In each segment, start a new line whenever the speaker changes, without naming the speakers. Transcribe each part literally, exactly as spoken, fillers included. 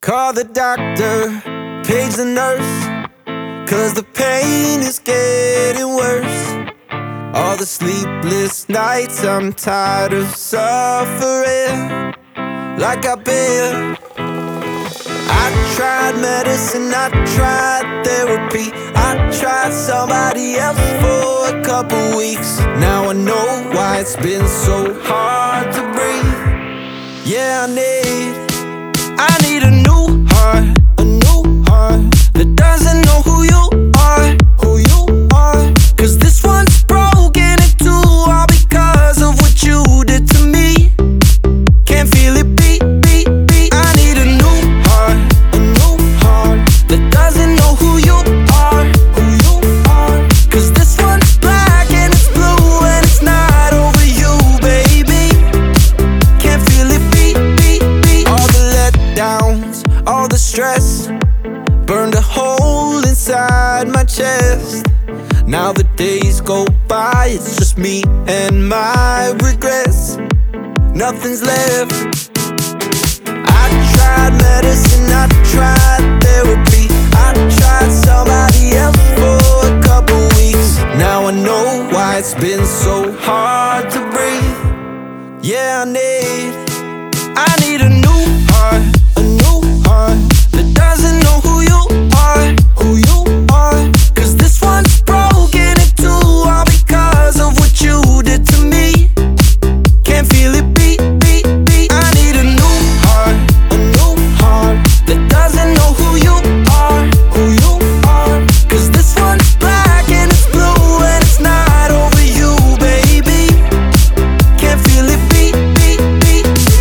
Call the doctor, page the nurse, 'cause the pain is getting worse. All the sleepless nights, I'm tired of suffering like I've been. I tried medicine, I tried therapy, I tried somebody else for a couple weeks. Now I know why it's been so hard to breathe. Yeah, I need, I need a new heart, a new heart that doesn't know who you are, who you are. 'Cause this one's broken in two, all because of what you did to me. Can't feel it beat, beat, beat. I need a new heart, a new heart that doesn't know who you are, who you are. 'Cause this one's black and it's blue and it's not over you, baby. Can't feel it beat, beat, beat. All the letdowns, all the stress burned a hole inside my chest. Now the days go by, it's just me and my regrets. Nothing's left. I tried medicine, I tried therapy, I tried somebody else for a couple weeks. Now I know why it's been so hard to breathe. Yeah, I need, I need a new heart, a new heart that doesn't know who you are, who you are. 'Cause this one's broken in two, all because of what you did to me. Can't feel it beat, beat, beat. I need a new heart, a new heart that doesn't know who you are, who you are. 'Cause this one's black and it's blue and it's not over you, baby. Can't feel it beat, beat, beat.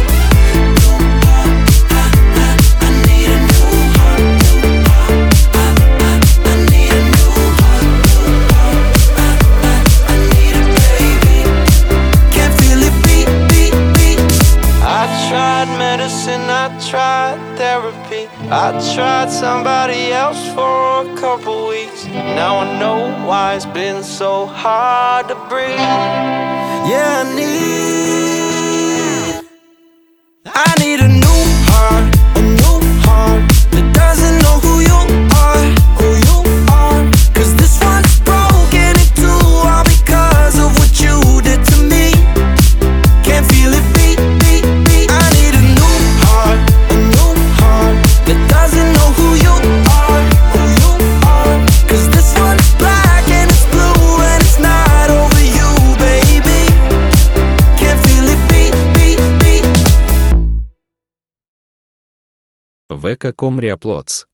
I need a new heart, I need a new heart, I need it, baby. Can't feel it beat, beat, beat. I tried medicine, I tried therapy, I tried somebody else for a couple weeks. Now I know why it's been so hard to breathe. Yeah, I need, I need a new heart, a new heart that doesn't know who you are, who you are. 'Cause this one's broken in two, all because of what you did to me. Can't feel it beat, beat, beat. I need a new heart, a new heart that doesn't know who you are, who you are. 'Cause this one's black and it's blue and it's not over you, baby. Can't feel it beat, beat, beat.
вэ ка точка ком Реаплотс